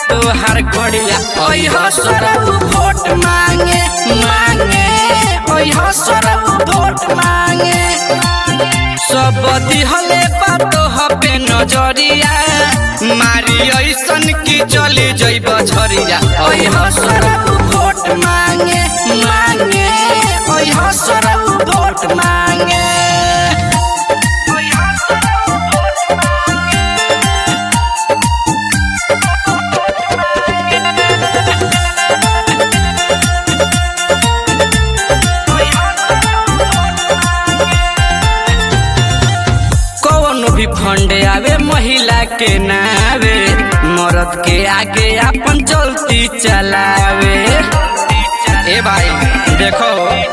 तोहार घड़िया ओई हो सरऊ वोट मांगे मांगे ओई हो सरऊ वोट मांगे सब दिहले बातो हबे नजरिया मारी ऐसन की चली जइब झरिया ओई हो सरऊ वोट मांगे मांगे ओई हो सरऊ वोट मांगे भी फंड आवे महिला के नावे मर्द के आगे अपन चलती चलावे। ए भाई देखो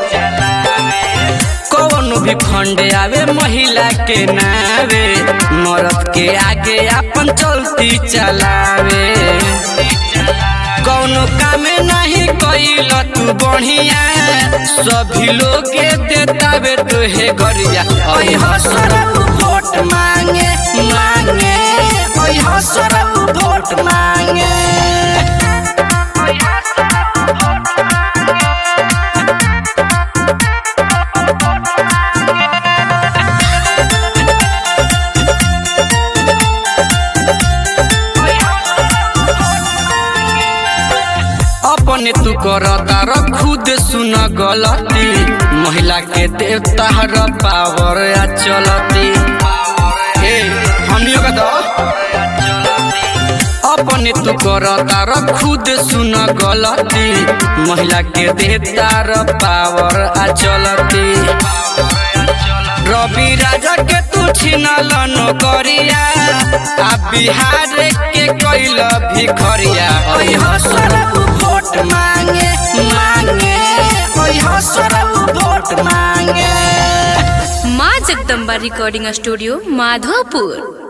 कौन भी फंड आवे महिला के नावे मर्द के आगे अपन चलती चलावे। कौनो काम नहीं कइल तू बढ़िया सभी लोग देतावे तोहे गरिया ओई हो सरऊ वोट मांगे मांगे ओई हो सरऊ वोट मांगे अपने तू करता र खुद सुन गलती महिला के देवता हर पावर आ चलती हमियों का दो अपने तू करता र खुद सुन गलती महिला के देवता र पावर आ चलती। रवि राजा के तू छिनल नौकरिया आ बिहार के कैल भिखरिया ओई हो सरऊ वोट मांगे मांगे ओई हो सरऊ वोट मांगे। माँ जगदम्बा रिकॉर्डिंग स्टूडियो माधोपुर।